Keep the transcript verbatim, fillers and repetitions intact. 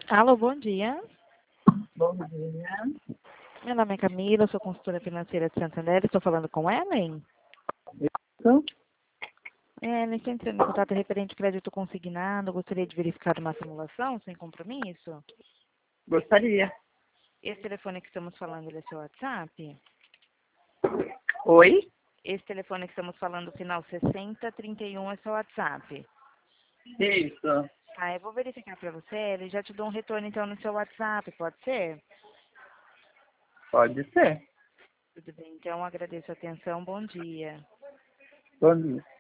Alô, bom dia. Bom dia. Meu nome é Camila, sou consultora financeira de Santander. Estou falando com Ellen? Isso? É, estou entrando em contato referente ao crédito consignado. Gostaria de verificar uma simulação sem compromisso. Gostaria. Esse telefone que estamos falando, ele é seu WhatsApp? Oi? Esse telefone que estamos falando, final sessenta trinta e um, é seu WhatsApp? Isso. Ah, eu vou verificar para você. Ele já te dou um retorno, então, no seu WhatsApp, pode ser? Pode ser. Tudo bem, então, agradeço a atenção. Bom dia. Bom dia.